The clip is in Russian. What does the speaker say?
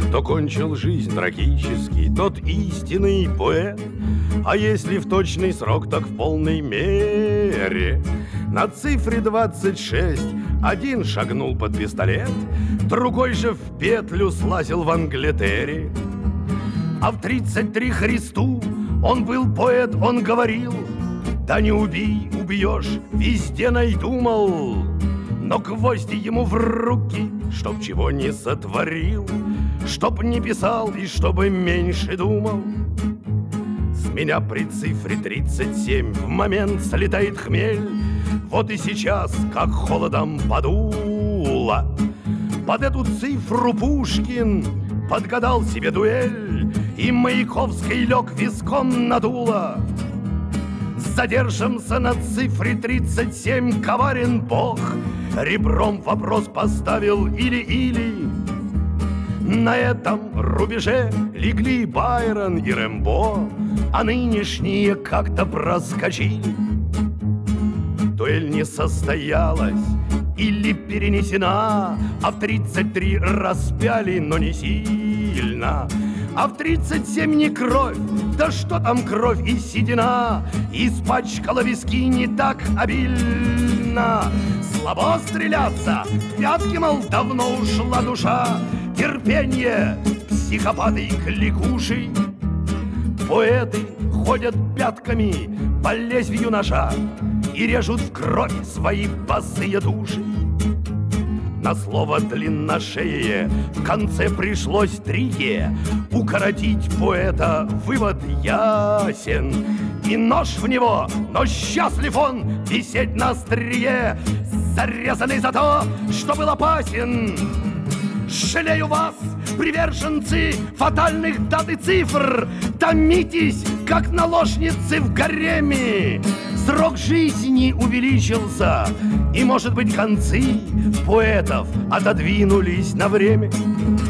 Кто кончил жизнь трагически, тот истинный поэт. А если в точный срок, так в полной мере. На цифре 26 один шагнул под пистолет, другой же в петлю слазил в Англитере. А в 33 Христу он был поэт, он говорил: да не убей, убьешь, везде найду, мол. Но гвозди ему в руки, чтоб чего не сотворил, чтоб не писал и чтобы меньше думал. С меня при цифре 37 в момент слетает хмель. Вот и сейчас, как холодом подуло, под эту цифру Пушкин подгадал себе дуэль, и Маяковский лег виском на дуло. Задержимся на цифре 37, коварен Бог. Ребром вопрос поставил или-или. На этом рубеже легли Байрон и Рэмбо, а нынешние как-то проскочили. Дуэль не состоялась или перенесена, а в 33 распяли, но не сильно. А в 37 не кровь, да что там кровь и седина, испачкала виски не так обильно. Слабо стреляться, пятки, мол, давно ушла душа. Терпенье, психопаты и кликуши. Поэты ходят пятками по лезвию ножа и режут в кровь свои босые души. На слово длинношее в конце пришлось трике укоротить поэта, вывод ясен. И нож в него, но счастлив он висеть на острие, зарезанный за то, что был опасен. Жалею вас, приверженцы фатальных дат и цифр, томитесь, как наложницы в гареме. Срок жизни увеличился, и, может быть, концы поэтов отодвинулись на время.